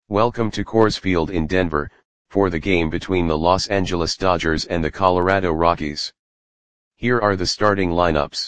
Welcome to Coors Field in Denver, for the game between the Los Angeles Dodgers and the Colorado Rockies. Here are the starting lineups.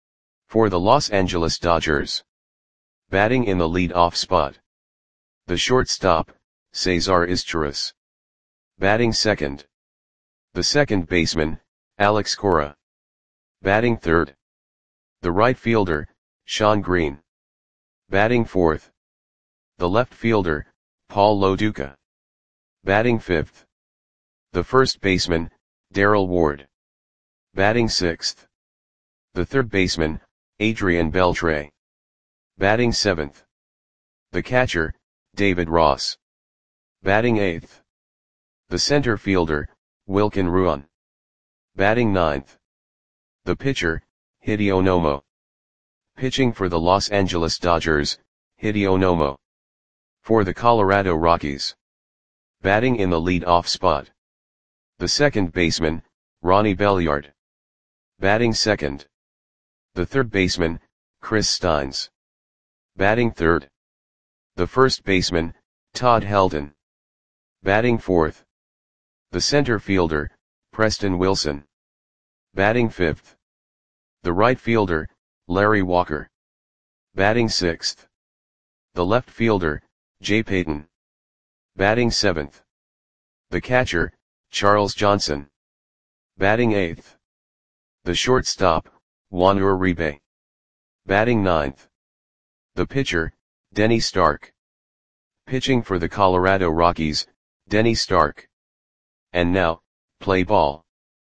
For the Los Angeles Dodgers. Batting in the lead-off spot. The shortstop, Cesar Izturis. Batting second. The second baseman, Alex Cora. Batting third. The right fielder, Shawn Green. Batting fourth. The left fielder, Paul Lo Duca. Batting fifth. The first baseman, Darrell Ward. Batting sixth. The third baseman, Adrian Beltre. Batting seventh. The catcher, David Ross. Batting eighth. The center fielder, Wilkin Ruan. Batting ninth. The pitcher, Hideo Nomo. Pitching for the Los Angeles Dodgers, Hideo Nomo. For the Colorado Rockies. Batting in the lead-off spot. The second baseman, Ronnie Belliard. Batting second. The third baseman, Chris Steins. Batting third. The first baseman, Todd Helton. Batting fourth. The center fielder, Preston Wilson. Batting fifth. The right fielder, Larry Walker. Batting sixth. The left fielder, Jay Payton. Batting seventh. The catcher, Charles Johnson. Batting eighth. The shortstop, Juan Uribe. Batting ninth. The pitcher, Denny Stark. Pitching for the Colorado Rockies, Denny Stark. And now, play ball.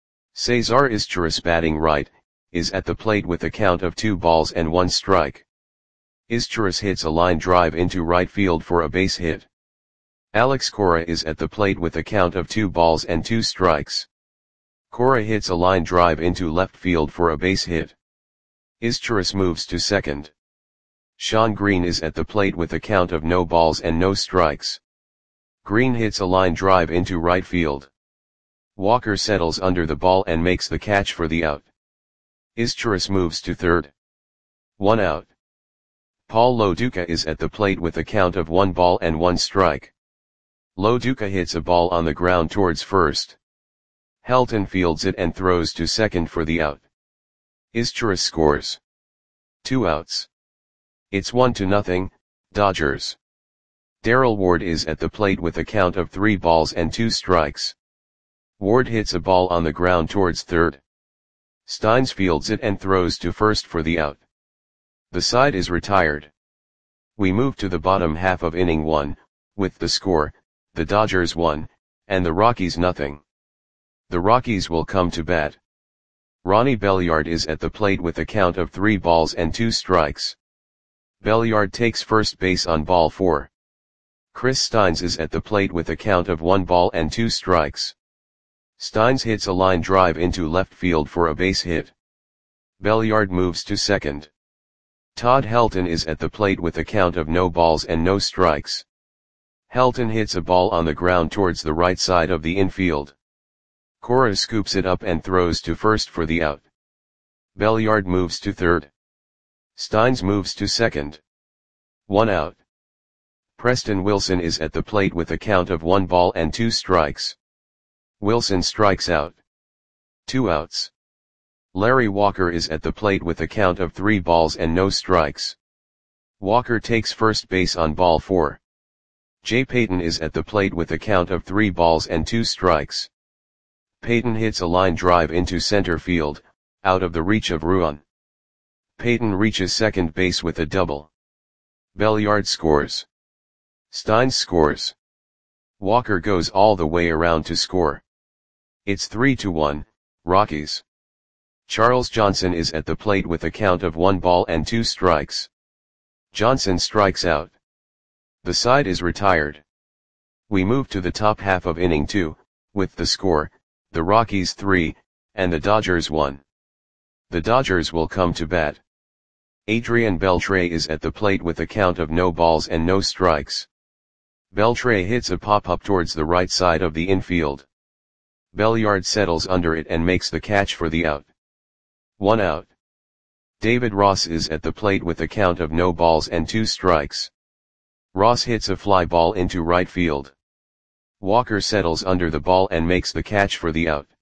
Cesar Izturis batting right, is at the plate with a count of 2-1 strike. Izturis hits a line drive into right field for a base hit. Alex Cora is at the plate with a count of 2 strikes. Cora hits a line drive into left field for a base hit. Izturis moves to second. Shawn Green is at the plate with a count of no balls and no strikes. Green hits a line drive into right field. Walker settles under the ball and makes the catch for the out. Izturis moves to third. 1 out. Paul Lo Duca is at the plate with a count of 1 strike. Lo Duca hits a ball on the ground towards first. Helton fields it and throws to second for the out. Izturis scores. 2 outs. It's 1-0, Dodgers. Darrell Ward is at the plate with a count of 3 strikes. Ward hits a ball on the ground towards third. Steins fields it and throws to first for the out. The side is retired. We move to the bottom half of inning 1, with the score, the Dodgers 1, and the Rockies 0. The Rockies will come to bat. Ronnie Belliard is at the plate with a count of 3 strikes. Belliard takes first base on ball 4. Chris Steins is at the plate with a count of 1 strikes. Steins hits a line drive into left field for a base hit. Belliard moves to second. Todd Helton is at the plate with a count of no balls and no strikes. Helton hits a ball on the ground towards the right side of the infield. Cora scoops it up and throws to first for the out. Belliard moves to third. Steins moves to second. 1 out. Preston Wilson is at the plate with a count of 1 strikes. Wilson strikes out. 2 outs. Larry Walker is at the plate with a count of 3 balls and no strikes. Walker takes first base on ball 4. Jay Payton is at the plate with a count of 3 balls and 2 strikes. Payton hits a line drive into center field, out of the reach of Ruan. Payton reaches second base with a double. Belliard scores. Steins scores. Walker goes all the way around to score. It's 3-1, Rockies. Charles Johnson is at the plate with a count of 1 strikes. Johnson strikes out. The side is retired. We move to the top half of inning 2, with the score, the Rockies 3, and the Dodgers 1. The Dodgers will come to bat. Adrian Beltre is at the plate with a count of no balls and no strikes. Beltre hits a pop-up towards the right side of the infield. Belliard settles under it and makes the catch for the out. 1 out. David Ross is at the plate with a count of no balls and 2 strikes. Ross hits a fly ball into right field. Walker settles under the ball and makes the catch for the out.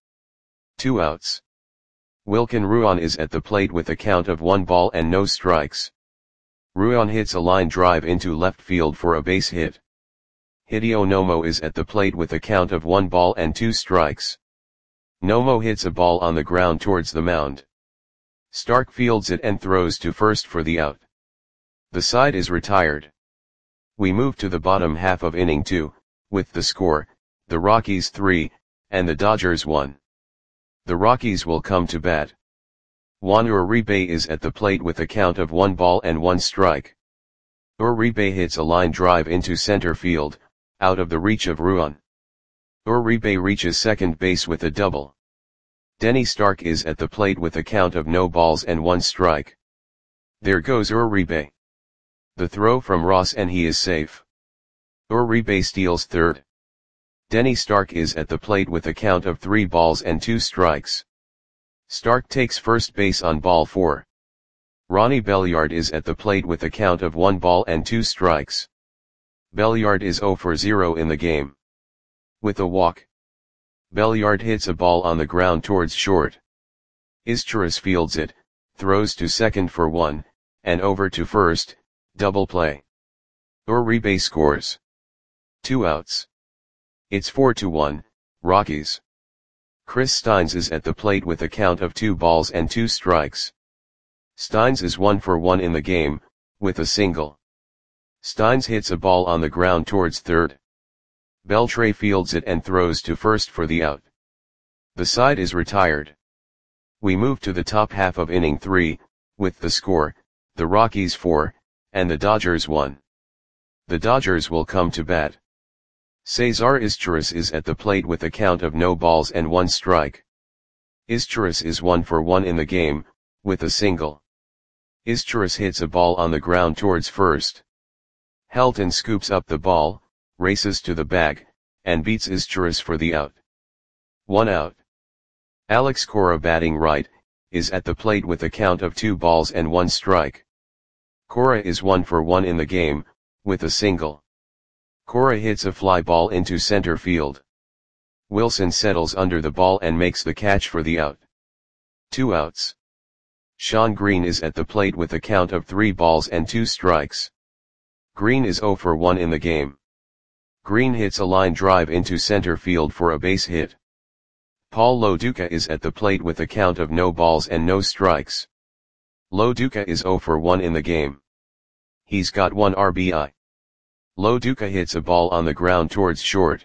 2 outs. Wilkin Ruan is at the plate with a count of 1 ball and no strikes. Ruan hits a line drive into left field for a base hit. Hideo Nomo is at the plate with a count of 1 ball and 2 strikes. Nomo hits a ball on the ground towards the mound. Stark fields it and throws to first for the out. The side is retired. We move to the bottom half of inning 2, with the score, the Rockies 3, and the Dodgers 1. The Rockies will come to bat. Juan Uribe is at the plate with a count of 1 ball and 1 strike. Uribe hits a line drive into center field, out of the reach of Ruan. Uribe reaches second base with a double. Denny Stark is at the plate with a count of no balls and 1 strike. There goes Uribe. The throw from Ross and he is safe. Uribe steals third. Denny Stark is at the plate with a count of 3 balls and 2 strikes. Stark takes first base on ball 4. Ronnie Belliard is at the plate with a count of 1 ball and 2 strikes. Belliard is 0 for 0 in the game. With a walk, Belliard hits a ball on the ground towards short. Izturis fields it, throws to second for 1, and over to first, double play. Uribe scores. 2 outs. It's 4-1, Rockies. Chris Steins is at the plate with a count of 2 balls and 2 strikes. Steins is 1 for 1 in the game, with a single. Steins hits a ball on the ground towards third. Beltre fields it and throws to first for the out. The side is retired. We move to the top half of inning 3, with the score, the Rockies 4, and the Dodgers 1. The Dodgers will come to bat. Cesar Izturis is at the plate with a count of no balls and 1 strike. Izturis is 1 for 1 in the game, with a single. Izturis hits a ball on the ground towards first. Helton scoops up the ball, races to the bag, and beats Izturis for the out. 1 out. Alex Cora, batting right, is at the plate with a count of 2 balls and 1 strike. Cora is 1 for 1 in the game, with a single. Cora hits a fly ball into center field. Wilson settles under the ball and makes the catch for the out. 2 outs. Sean Green is at the plate with a count of 3 balls and 2 strikes. Green is 0 for 1 in the game. Green hits a line drive into center field for a base hit. Paul Loduca is at the plate with a count of no balls and no strikes. Loduca is 0 for 1 in the game. He's got 1 RBI. Loduca hits a ball on the ground towards short.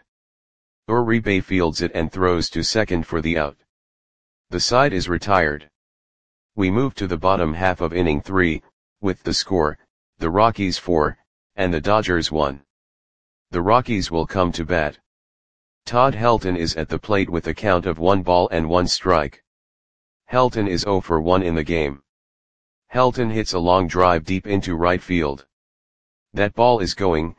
Uribe fields it and throws to second for the out. The side is retired. We move to the bottom half of inning 3, with the score, the Rockies 4, and the Dodgers 1. The Rockies will come to bat. Todd Helton is at the plate with a count of 1 ball and 1 strike. Helton is 0 for 1 in the game. Helton hits a long drive deep into right field. That ball is gone.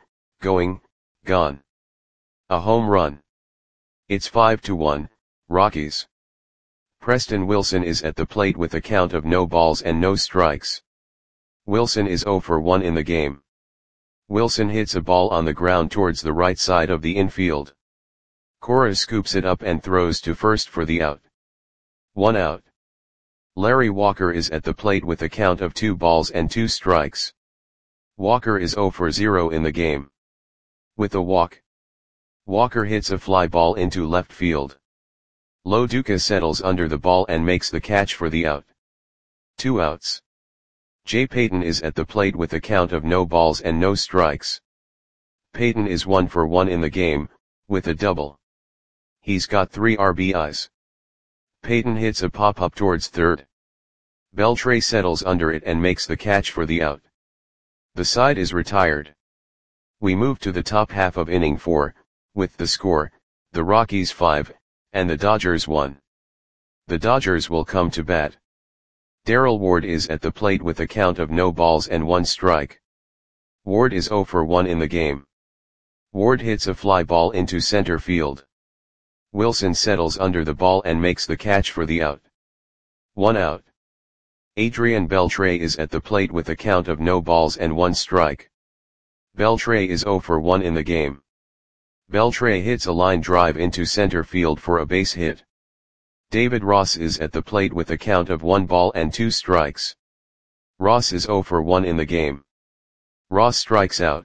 A home run. It's 5-1, Rockies. Preston Wilson is at the plate with a count of no balls and no strikes. Wilson is 0 for 1 in the game. Wilson hits a ball on the ground towards the right side of the infield. Cora scoops it up and throws to first for the out. 1 out. Larry Walker is at the plate with a count of 2 balls and 2 strikes. Walker is 0 for 0 in the game. With a walk, Walker hits a fly ball into left field. Loduca settles under the ball and makes the catch for the out. 2 outs. Jay Payton is at the plate with a count of no balls and no strikes. Payton is 1 for 1 in the game, with a double. He's got 3 RBIs. Payton hits a pop-up towards third. Beltre settles under it and makes the catch for the out. The side is retired. We move to the top half of inning 4, with the score, the Rockies 5, and the Dodgers 1. The Dodgers will come to bat. Darrell Ward is at the plate with a count of no balls and 1 strike. Ward is 0 for 1 in the game. Ward hits a fly ball into center field. Wilson settles under the ball and makes the catch for the out. 1 out. Adrian Beltre is at the plate with a count of no balls and 1 strike. Beltre is 0 for 1 in the game. Beltre hits a line drive into center field for a base hit. David Ross is at the plate with a count of 1 ball and 2 strikes. Ross is 0 for 1 in the game. Ross strikes out.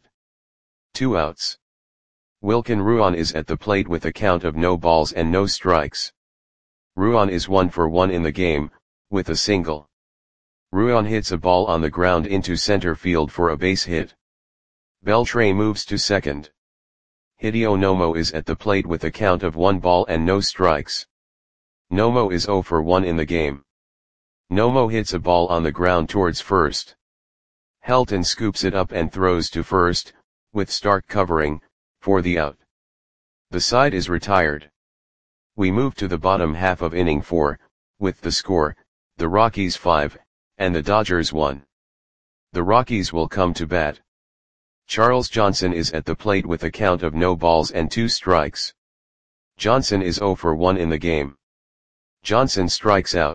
2 outs. Wilkin Ruan is at the plate with a count of no balls and no strikes. Ruan is 1 for 1 in the game, with a single. Ruan hits a ball on the ground into center field for a base hit. Beltre moves to second. Hideo Nomo is at the plate with a count of 1 ball and no strikes. Nomo is 0 for 1 in the game. Nomo hits a ball on the ground towards first. Helton scoops it up and throws to first, with Stark covering, for the out. The side is retired. We move to the bottom half of inning 4, with the score, the Rockies 5, and the Dodgers 1. The Rockies will come to bat. Charles Johnson is at the plate with a count of no balls and 2 strikes. Johnson is 0 for 1 in the game. Johnson strikes out.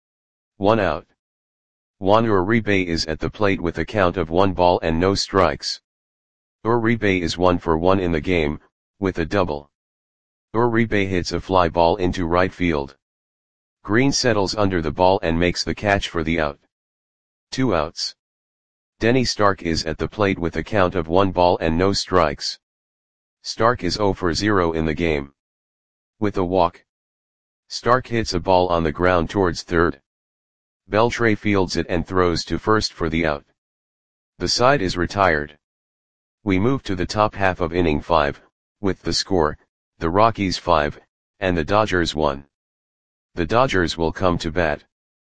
1 out. Juan Uribe is at the plate with a count of 1 ball and no strikes. Uribe is 1 for 1 in the game, with a double. Uribe hits a fly ball into right field. Green settles under the ball and makes the catch for the out. 2 outs. Denny Stark is at the plate with a count of 1 ball and no strikes. Stark is 0 for 0 in the game. With a walk. Stark hits a ball on the ground towards third. Beltre fields it and throws to first for the out. The side is retired. We move to the top half of inning 5, with the score, the Rockies 5, and the Dodgers 1. The Dodgers will come to bat.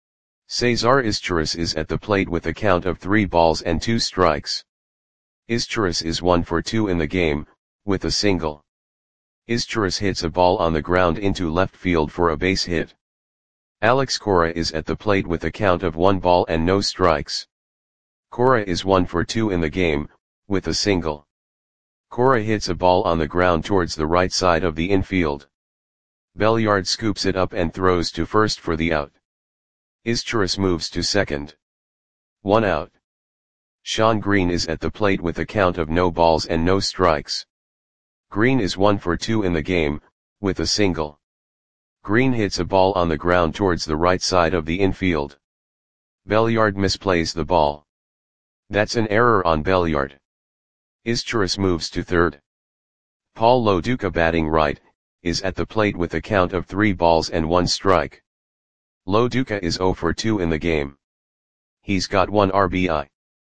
Cesar Izturis is at the plate with a count of 3 balls and 2 strikes. Izturis is 1 for 2 in the game, with a single. Izturis hits a ball on the ground into left field for a base hit. Alex Cora is at the plate with a count of 1 ball and no strikes. Cora is 1 for 2 in the game, with a single. Cora hits a ball on the ground towards the right side of the infield. Belliard scoops it up and throws to first for the out. Izturis moves to second. 1 out. Sean Green is at the plate with a count of no balls and no strikes. Green is 1 for 2 in the game, with a single. Green hits a ball on the ground towards the right side of the infield. Belliard misplays the ball. That's an error on Belliard. Izturis moves to third. Paul Lo Duca, batting right, is at the plate with a count of 3 balls and 1 strike. Lo Duca is 0 for 2 in the game. He's got 1 RBI.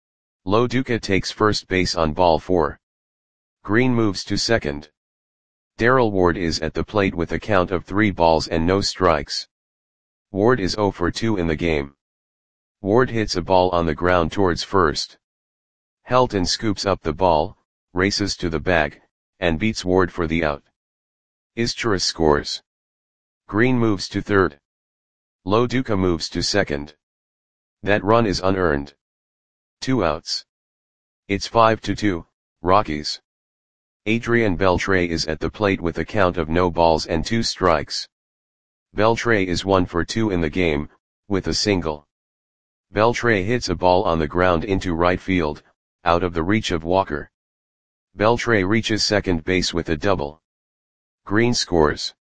Lo Duca takes first base on ball 4. Green moves to second. Darrell Ward is at the plate with a count of 3 balls and no strikes. Ward is 0 for 2 in the game. Ward hits a ball on the ground towards first. Helton scoops up the ball, races to the bag, and beats Ward for the out. Izturis scores. Green moves to third. Lo Duca moves to second. That run is unearned. 2 outs. It's 5-2, Rockies. Adrian Beltre is at the plate with a count of no balls and 2 strikes. Beltre is 1 for 2 in the game, with a single. Beltre hits a ball on the ground into right field, out of the reach of Walker. Beltre reaches second base with a double. Green scores.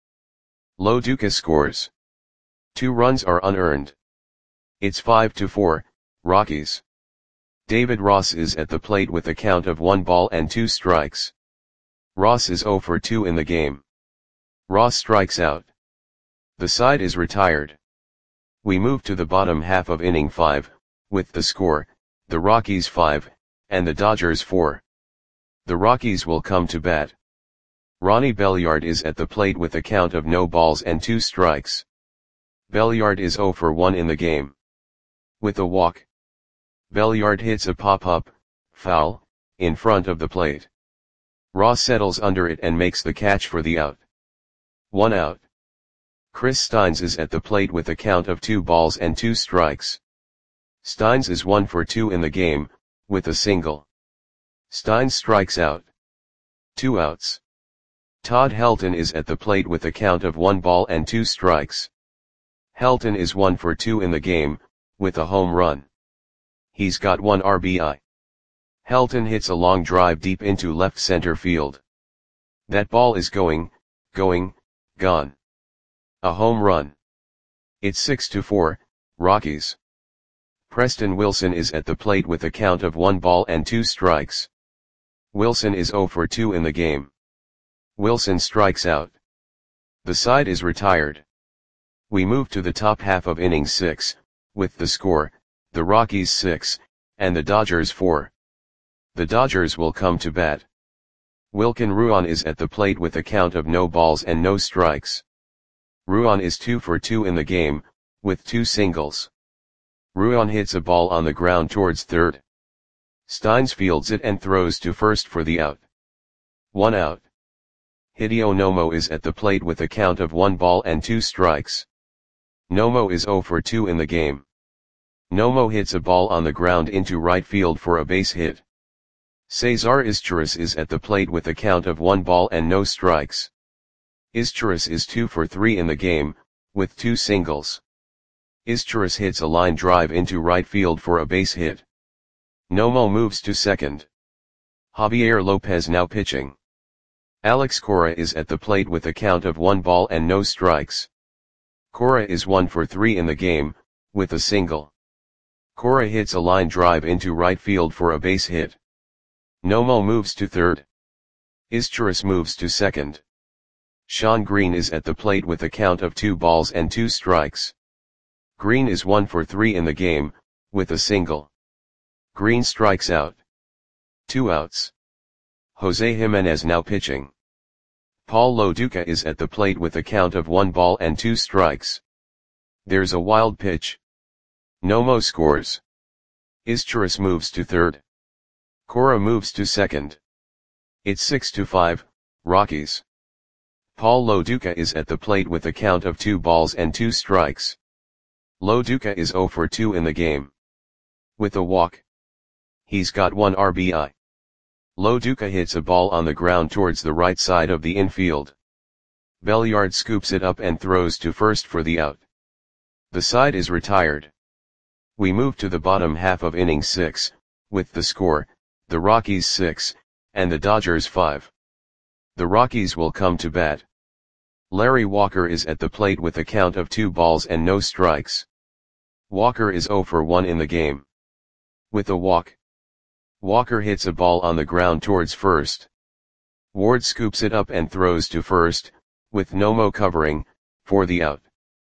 Lo Duca scores. 2 runs are unearned. It's 5-4, Rockies. David Ross is at the plate with a count of 1 ball and 2 strikes. Ross is 0 for 2 in the game. Ross strikes out. The side is retired. We move to the bottom half of inning 5, with the score, the Rockies 5, and the Dodgers 4. The Rockies will come to bat. Ronnie Belliard is at the plate with a count of no balls and 2 strikes. Belliard is 0 for 1 in the game. With a walk. Belliard hits a pop-up, foul, in front of the plate. Ross settles under it and makes the catch for the out. 1 out. Chris Steins is at the plate with a count of 2 balls and 2 strikes. Steins is 1 for 2 in the game, with a single. Steins strikes out. 2 outs. Todd Helton is at the plate with a count of 1 ball and 2 strikes. Helton is 1 for 2 in the game, with a home run. He's got 1 RBI. Helton hits a long drive deep into left center field. That ball is going, gone. A home run. It's 6-4, Rockies. Preston Wilson is at the plate with a count of 1 ball and 2 strikes. Wilson is 0 for 2 in the game. Wilson strikes out. The side is retired. We move to the top half of inning 6, with the score, the Rockies 6, and the Dodgers 4. The Dodgers will come to bat. Wilkin Ruan is at the plate with a count of no balls and no strikes. Ruan is 2 for 2 in the game, with 2 singles. Ruan hits a ball on the ground towards third. Steins fields it and throws to first for the out. 1 out. Hideo Nomo is at the plate with a count of 1 ball and 2 strikes. Nomo is 0 for 2 in the game. Nomo hits a ball on the ground into right field for a base hit. Cesar Izturis is at the plate with a count of 1 ball and no strikes. Izturis is 2 for 3 in the game, with 2 singles. Izturis hits a line drive into right field for a base hit. Nomo moves to second. Javier Lopez now pitching. Alex Cora is at the plate with a count of 1 ball and no strikes. Cora is 1 for 3 in the game, with a single. Cora hits a line drive into right field for a base hit. Nomo moves to third. Izturis moves to second. Sean Green is at the plate with a count of 2 balls and 2 strikes. Green is 1 for 3 in the game, with a single. Green strikes out. 2 outs. Jose Jimenez now pitching. Paul Lo Duca is at the plate with a count of 1 ball and 2 strikes. There's a wild pitch. Nomo scores. Izturis moves to third. Cora moves to second. It's 6-5, Rockies. Paul Lo Duca is at the plate with a count of 2 balls and 2 strikes. Lo Duca is 0 for 2 in the game. With a walk. He's got 1 RBI. Lo Duca hits a ball on the ground towards the right side of the infield. Belliard scoops it up and throws to first for the out. The side is retired. We move to the bottom half of inning 6, with the score, the Rockies 6, and the Dodgers 5. The Rockies will come to bat. Larry Walker is at the plate with a count of 2 balls and no strikes. Walker is 0 for 1 in the game. With a walk. Walker hits a ball on the ground towards first. Ward scoops it up and throws to first, with Nomo covering, for the out.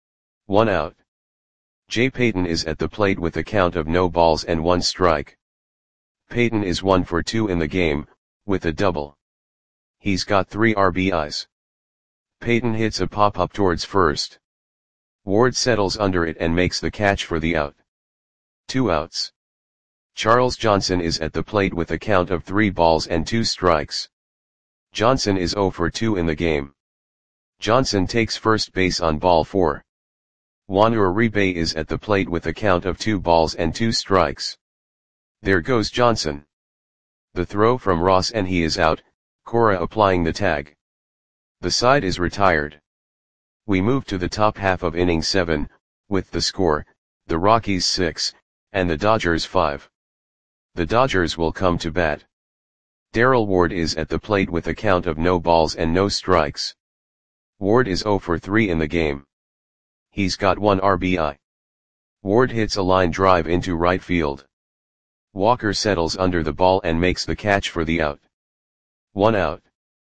1 out. Jay Payton is at the plate with a count of no balls and 1 strike. Payton is 1 for 2 in the game, with a double. He's got 3 RBIs. Payton hits a pop-up towards first. Ward settles under it and makes the catch for the out. 2 outs. Charles Johnson is at the plate with a count of 3 balls and 2 strikes. Johnson is 0 for 2 in the game. Johnson takes first base on ball 4. Juan Uribe is at the plate with a count of 2 balls and 2 strikes. There goes Johnson. The throw from Ross and he is out, Cora applying the tag. The side is retired. We move to the top half of inning 7, with the score, the Rockies 6, and the Dodgers 5. The Dodgers will come to bat. Darrell Ward is at the plate with a count of no balls and no strikes. Ward is 0 for 3 in the game. He's got 1 RBI. Ward hits a line drive into right field. Walker settles under the ball and makes the catch for the out. 1 out.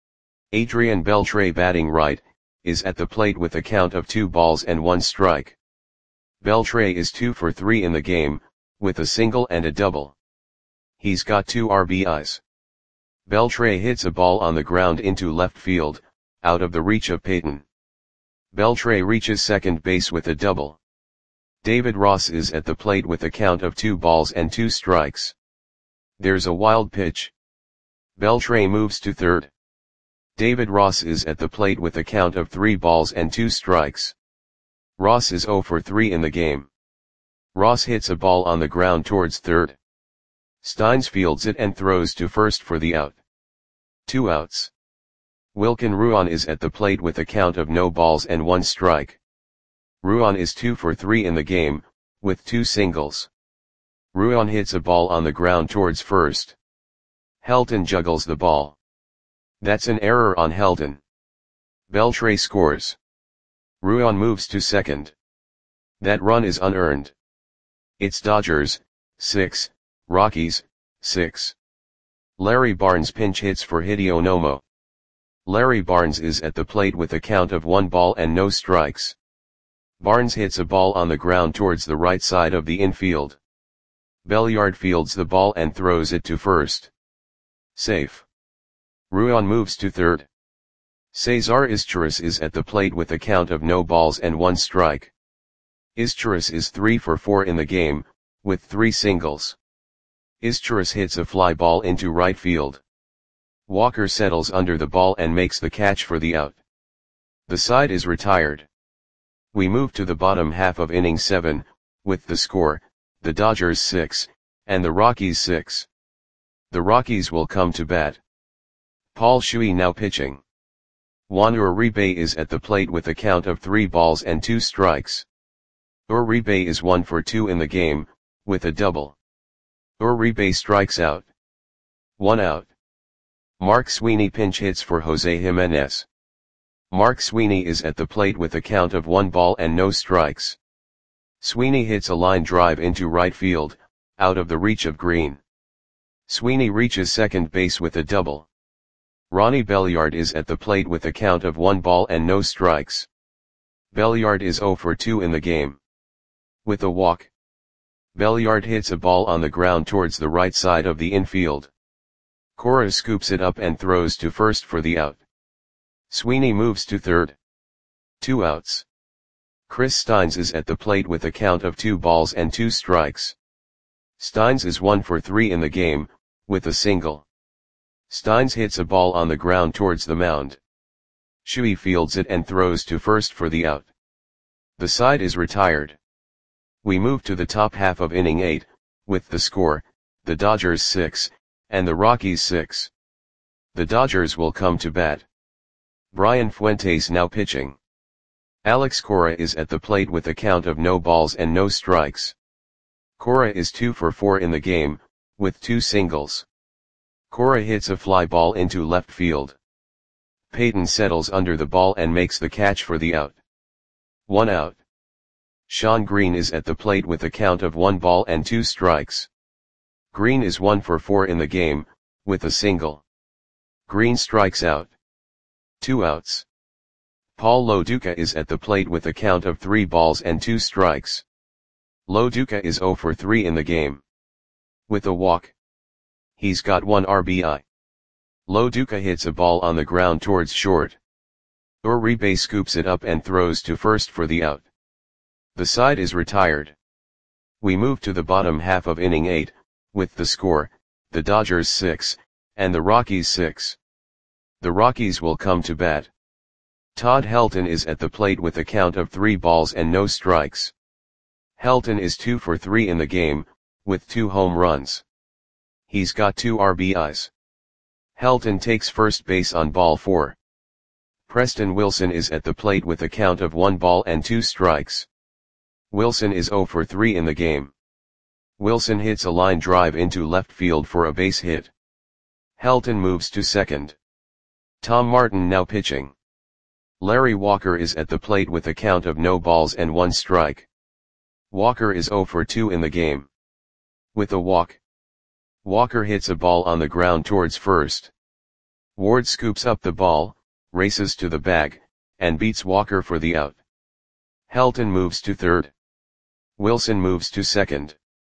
Adrian Beltre batting right, is at the plate with a count of 2 balls and 1 strike. Beltre is 2 for 3 in the game, with a single and a double. He's got 2 RBIs. Beltre hits a ball on the ground into left field, out of the reach of Payton. Beltre reaches second base with a double. David Ross is at the plate with a count of 2 balls and 2 strikes. There's a wild pitch. Beltre moves to third. David Ross is at the plate with a count of 3 balls and 2 strikes. Ross is 0 for 3 in the game. Ross hits a ball on the ground towards third. Steins fields it and throws to first for the out. 2 outs. Wilkin Ruan is at the plate with a count of no balls and 1 strike. Ruan is 2 for 3 in the game, with 2 singles. Ruan hits a ball on the ground towards first. Helton juggles the ball. That's an error on Helton. Beltre scores. Ruan moves to second. That run is unearned. It's Dodgers, 6, Rockies, 6. Larry Barnes pinch hits for Hideo Nomo. Larry Barnes is at the plate with a count of 1 ball and no strikes. Barnes hits a ball on the ground towards the right side of the infield. Belliard fields the ball and throws it to first. Safe. Ruan moves to third. Cesar Izturis is at the plate with a count of no balls and 1 strike. Izturis is 3 for 4 in the game, with 3 singles. Izturis hits a fly ball into right field. Walker settles under the ball and makes the catch for the out. The side is retired. We move to the bottom half of inning 7, with the score, the Dodgers 6, and the Rockies 6. The Rockies will come to bat. Paul Shuey now pitching. Juan Uribe is at the plate with a count of 3 balls and 2 strikes. Uribe is 1 for 2 in the game, with a double. Uribe strikes out. 1 out. Mark Sweeney pinch hits for Jose Jimenez. Mark Sweeney is at the plate with a count of 1 ball and no strikes. Sweeney hits a line drive into right field, out of the reach of Green. Sweeney reaches second base with a double. Ronnie Belliard is at the plate with a count of 1 ball and no strikes. Belliard is 0 for 2 in the game. With a walk. Belliard hits a ball on the ground towards the right side of the infield. Cora scoops it up and throws to first for the out. Sweeney moves to third. 2 outs. Chris Steins is at the plate with a count of 2 balls and 2 strikes. Steins is 1 for 3 in the game, with a single. Steins hits a ball on the ground towards the mound. Shuey fields it and throws to first for the out. The side is retired. We move to the top half of inning 8, with the score, the Dodgers 6, and the Rockies 6. The Dodgers will come to bat. Brian Fuentes now pitching. Alex Cora is at the plate with a count of no balls and no strikes. Cora is 2 for 4 in the game, with 2 singles. Cora hits a fly ball into left field. Peyton settles under the ball and makes the catch for the out. 1 out. Sean Green is at the plate with a count of 1 ball and 2 strikes. Green is 1 for 4 in the game, with a single. Green strikes out. 2 outs. Paul Loduca is at the plate with a count of 3 balls and 2 strikes. Loduca is 0 for 3 in the game. With a walk. He's got 1 RBI. Loduca hits a ball on the ground towards short. Uribe scoops it up and throws to first for the out. The side is retired. We move to the bottom half of inning 8, with the score, the Dodgers 6, and the Rockies 6. The Rockies will come to bat. Todd Helton is at the plate with a count of 3 balls and no strikes. Helton is 2 for 3 in the game, with 2 home runs. He's got 2 RBIs. Helton takes first base on ball 4. Preston Wilson is at the plate with a count of 1 ball and 2 strikes. Wilson is 0 for 3 in the game. Wilson hits a line drive into left field for a base hit. Helton moves to second. Tom Martin now pitching. Larry Walker is at the plate with a count of no balls and 1 strike. Walker is 0 for 2 in the game. With a walk. Walker hits a ball on the ground towards first. Ward scoops up the ball, races to the bag, and beats Walker for the out. Helton moves to third. Wilson moves to second.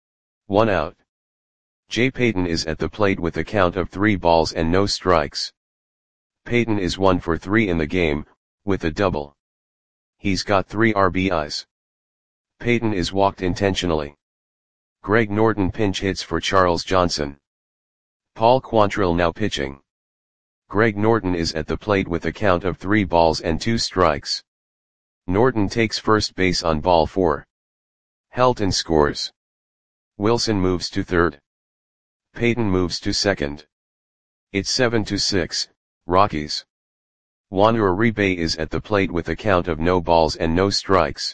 1 out. Jay Payton is at the plate with a count of 3 balls and no strikes. Payton is 1 for 3 in the game, with a double. He's got 3 RBIs. Payton is walked intentionally. Greg Norton pinch hits for Charles Johnson. Paul Quantrill now pitching. Greg Norton is at the plate with a count of 3 balls and 2 strikes. Norton takes first base on ball 4. Helton scores. Wilson moves to third. Payton moves to second. It's 7-6, Rockies. Juan Uribe is at the plate with a count of no balls and no strikes.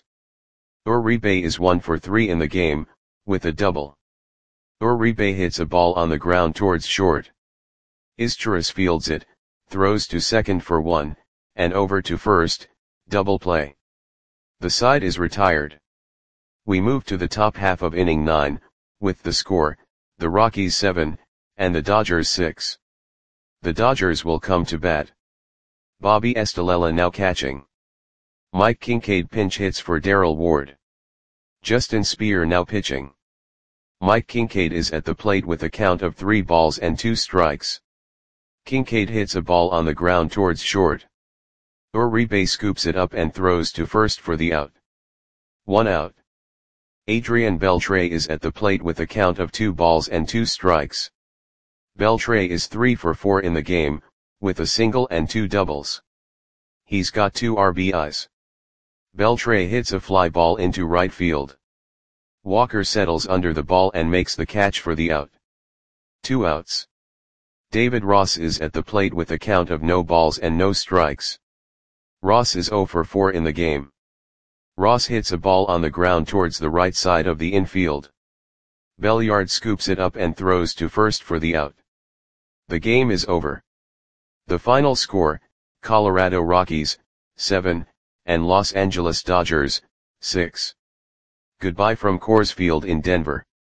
Uribe is 1 for 3 in the game, with a double. Uribe hits a ball on the ground towards short. Izturis fields it, throws to second for 1, and over to first, double play. The side is retired. We move to the top half of inning 9, with the score, the Rockies 7, and the Dodgers 6. The Dodgers will come to bat. Bobby Estalella now catching. Mike Kincaid pinch hits for Darrell Ward. Justin Speer now pitching. Mike Kincaid is at the plate with a count of 3 balls and 2 strikes. Kincaid hits a ball on the ground towards short. Uribe scoops it up and throws to first for the out. 1 out. Adrian Beltre is at the plate with a count of 2 balls and 2 strikes. Beltre is 3 for 4 in the game, with a single and 2 doubles. He's got 2 RBIs. Beltre hits a fly ball into right field. Walker settles under the ball and makes the catch for the out. 2 outs. David Ross is at the plate with a count of no balls and no strikes. Ross is 0 for 4 in the game. Ross hits a ball on the ground towards the right side of the infield. Belliard scoops it up and throws to first for the out. The game is over. The final score, Colorado Rockies, 7, and Los Angeles Dodgers, 6. Goodbye from Coors Field in Denver.